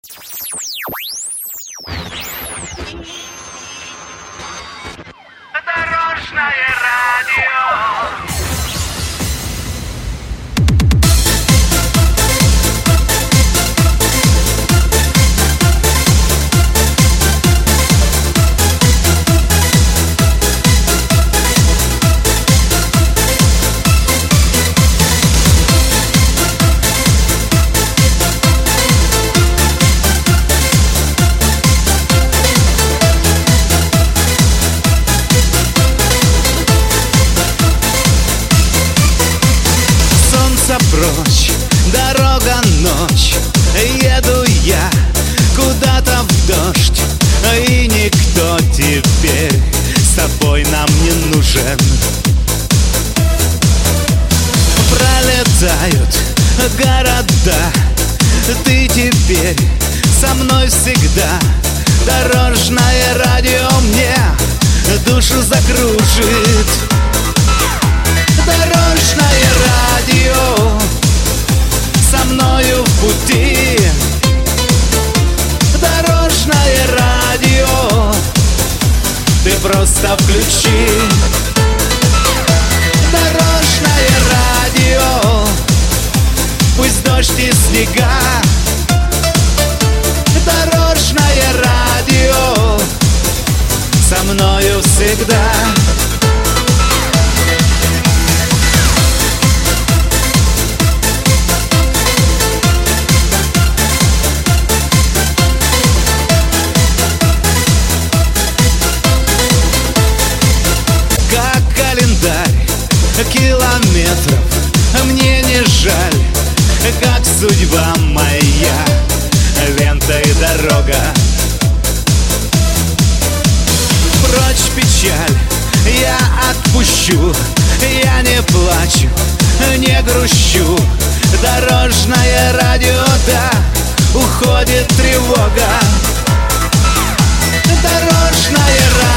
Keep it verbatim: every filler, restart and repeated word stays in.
Дорожное радио. Прочь, дорога ночь, еду я куда-то в дождь, и никто теперь с тобой нам не нужен. Пролетают города, ты теперь со мной всегда. Дорожное радио мне душу закружит. Дорожное радио со мною в пути. Дорожное радио ты просто включи. Дорожное радио, пусть дождь и снега. Дорожное радио со мною всегда. Километров мне не жаль, как судьба моя, лента и дорога. Прочь печаль, я отпущу, я не плачу, не грущу. Дорожное радио, да, уходит тревога. Дорожное